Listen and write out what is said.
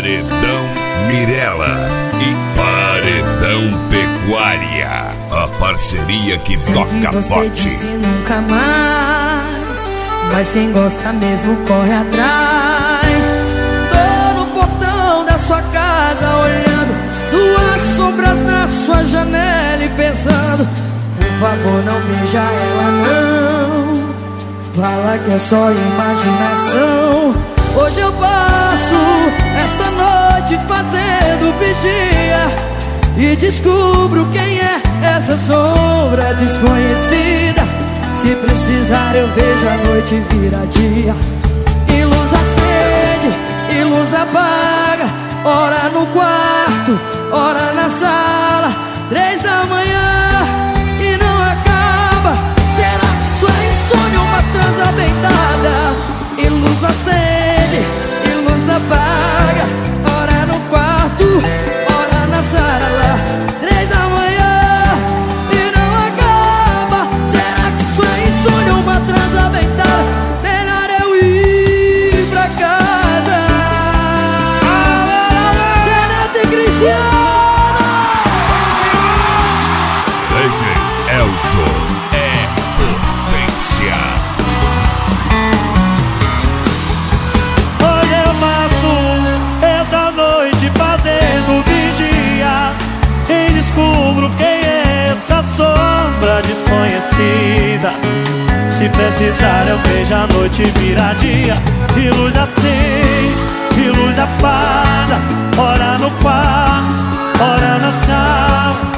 Paredão Mirella e Paredão Pecuária, a parceria que toca você bote. Disse nunca mais, mas quem gosta mesmo corre atrás. Tô no portão da sua casa olhando duas sombras na sua janela e pensando: por favor, não beija ela não. Fala que é só imaginação. Hoje eu passo essa noite fazendo vigia e descubro quem é essa sombra desconhecida. Se precisar eu vejo a noite virar dia. E luz acende, e luz apaga, ora no quarto, ora na sala. 3 da manhã e não acaba. Será que isso é insônia ou uma transa bem dada? E luz acende, e luz apaga, ora no quarto, ora na sala. 3 da manhã e não acaba. Será que isso é insônia ou uma transa bem dada? Melhor eu ir pra casa. Zeneto e Cristiano. DJ Elson é potência. Hoje eu passo essa noite fazendo vigia e descubro quem é essa sombra desconhecida. Se precisar eu vejo a noite virar dia. E luz acende, e luz apaga, ora no quarto, ora na sala.